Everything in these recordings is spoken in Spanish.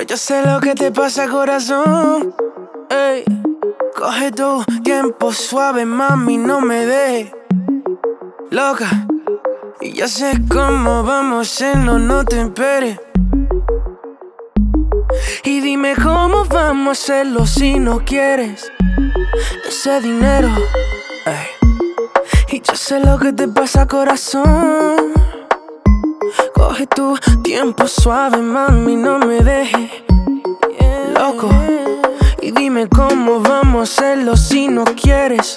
pero yo sé lo que te pasa, corazón. Ey, coge tu tiempo suave, mami, no me dejes loca. Y ya sé cómo vamos a hacerlo, no te esperes. Y dime cómo vamos a hacerlo si no quieres ese dinero. Ey. Y yo sé lo que te pasa, corazón. Coge tu tiempo suave, mami, no me dejes loco. Y dime cómo vamos a hacerlo si no quieres.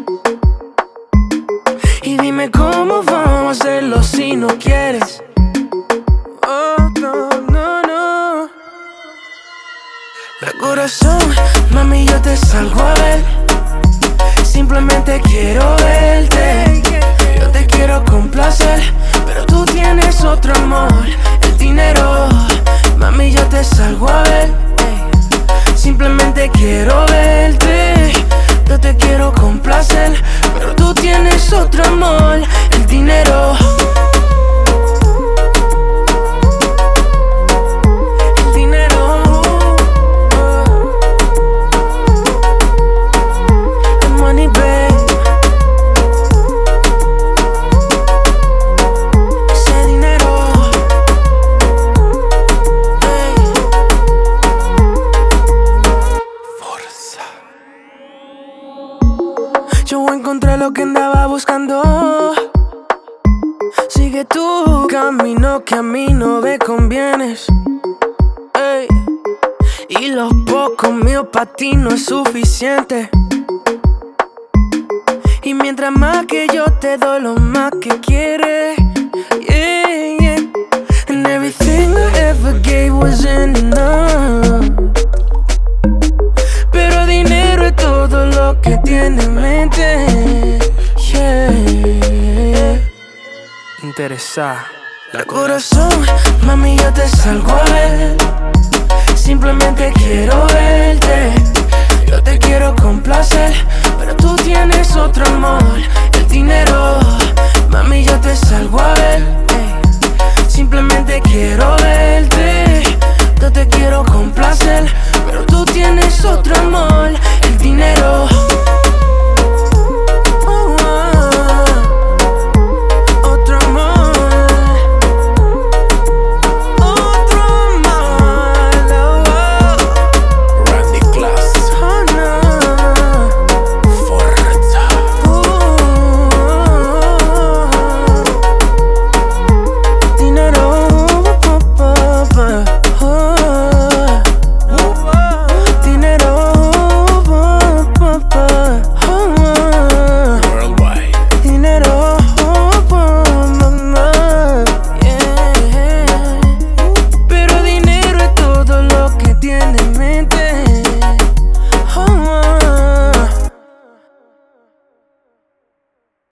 Y dime cómo vamos a hacerlo si no quieres. Oh, no, no, no. Pero corazón, mami, yo te salgo a ver. Simplemente quiero verte. Yo te quiero complacer, pero tú tienes otro amor, el dinero. Mami, yo te salgo a ver. Simplemente quiero verte. Yo te quiero complacer, pero tú tienes otro amor, el dinero. El dinero. El money, babe. Ese dinero. Hey. Forza. Yo encontré lo que andaba buscando. Sigue tu camino, que a mí no me convienes. Ey. Y lo poco mío pa' ti no es suficiente. Y mientras más que yo te doy, lo más que quieres. Yeah, yeah. And everything I ever gave wasn't enough. Pero dinero es todo lo que tiene en mente. Yeah. Interesa. La corazón, mami, yo te salgo a ver. Simplemente quiero verte. Yo te quiero complacer, pero tú tienes otro amor, el dinero. Mami, yo te salgo a ver. Simplemente quiero verte.